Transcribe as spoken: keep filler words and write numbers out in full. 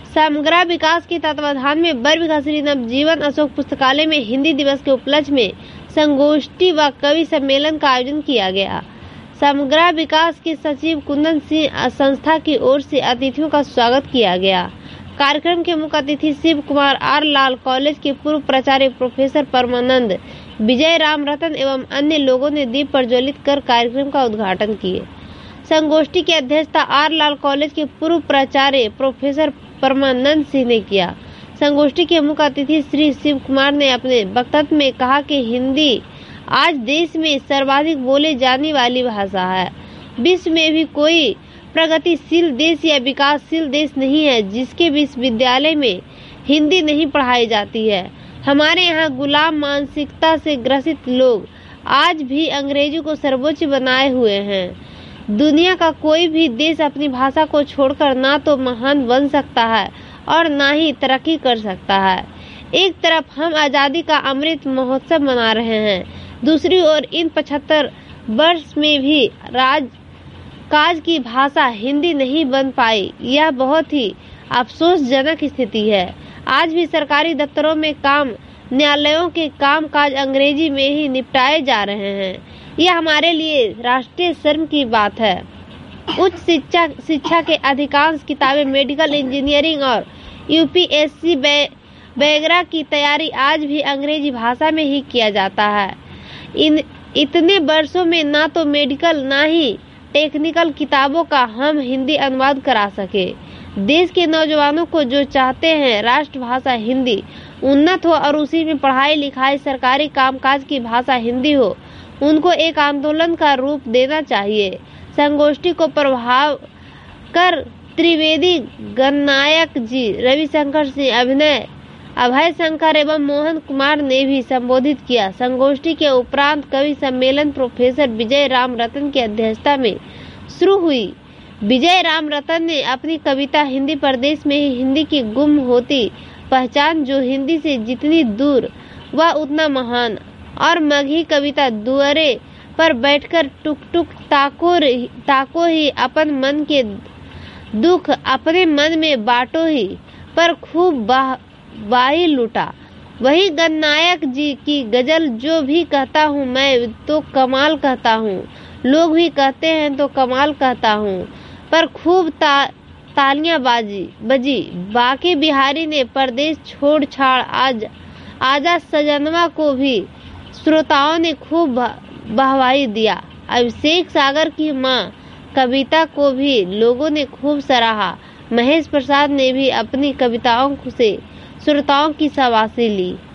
समग्र विकास के तत्वाधान में बरबीघा श्री नवजीवन अशोक पुस्तकालय में हिंदी दिवस के उपलक्ष्य में संगोष्ठी व कवि सम्मेलन का आयोजन किया गया। समग्र विकास के सचिव कुंदन सिंह संस्था की ओर से अतिथियों का स्वागत किया गया। कार्यक्रम के मुख्य अतिथि शिव कुमार आर लाल, कॉलेज के पूर्व प्राचार्य प्रोफेसर परमानंद, विजय राम रतन एवं अन्य लोगों ने दीप प्रज्वलित कर कार्यक्रम का उद्घाटन किए। संगोष्ठी की अध्यक्षता आर लाल कॉलेज के पूर्व प्राचार्य प्रोफेसर परमानंद सिंह ने किया। संगोष्ठी के मुख्य अतिथि श्री शिव कुमार ने अपने वक्तव्य में कहा कि हिंदी आज देश में सर्वाधिक बोले जाने वाली भाषा है। विश्व में भी कोई प्रगतिशील देश या विकासशील देश नहीं है जिसके विश्वविद्यालय में हिंदी नहीं पढ़ाई जाती है। हमारे यहाँ गुलाम मानसिकता से ग्रसित लोग आज भी अंग्रेजी को सर्वोच्च बनाए हुए हैं। दुनिया का कोई भी देश अपनी भाषा को छोड़कर ना तो महान बन सकता है और ना ही तरक्की कर सकता है। एक तरफ हम आज़ादी का अमृत महोत्सव मना रहे हैं, दूसरी ओर इन पचहत्तर वर्ष में भी राज काज की भाषा हिंदी नहीं बन पाई। यह बहुत ही अफसोसजनक स्थिति है। आज भी सरकारी दफ्तरों में काम, न्यायालयों के काम काज अंग्रेजी में ही निपटाए जा रहे हैं। यह हमारे लिए राष्ट्रीय शर्म की बात है। उच्च शिक्षा शिक्षा के अधिकांश किताबें मेडिकल इंजीनियरिंग और यूपीएससी वगैरह की तैयारी आज भी अंग्रेजी भाषा में ही किया जाता है। इन इतने वर्षों में ना तो मेडिकल ना ही टेक्निकल किताबों का हम हिंदी अनुवाद करा सके। देश के नौजवानों को जो चाहते हैं राष्ट्रभाषा हिंदी उन्नत हो और उसी में पढ़ाई लिखाई सरकारी कामकाज की भाषा हिंदी हो, उनको एक आंदोलन का रूप देना चाहिए। संगोष्ठी को प्रभाव कर त्रिवेदी गणनायक जी, रविशंकर सिंह, अभिनय अभय शंकर एवं मोहन कुमार ने भी संबोधित किया। संगोष्ठी के उपरांत कवि सम्मेलन प्रोफेसर विजय राम रतन की अध्यक्षता में शुरू हुई। विजय राम रतन ने अपनी कविता हिंदी प्रदेश में ही हिंदी की गुम होती पहचान, जो हिंदी से जितनी दूर वह उतना महान, और मगही कविता दुअरे पर बैठकर टुक टुक ताको ताको ही अपन मन के दुख अपने मन में बांटो ही पर खूब बाह वाही लूटा। वही गणनायक जी की गजल, जो भी कहता हूँ मैं तो कमाल कहता हूँ, लोग भी कहते हैं तो कमाल कहता हूँ, पर खूब ता, तालियां बाजी बजी। बाकी बिहारी ने परदेश छोड़ छाड़ आज आजा सजनवा को भी श्रोताओं ने खूब बहवाई दिया। अभिषेक सागर की माँ कविता को भी लोगों ने खूब सराहा। महेश प्रसाद ने भी अपनी कविताओं से श्रोताओं की शाबाशी ली।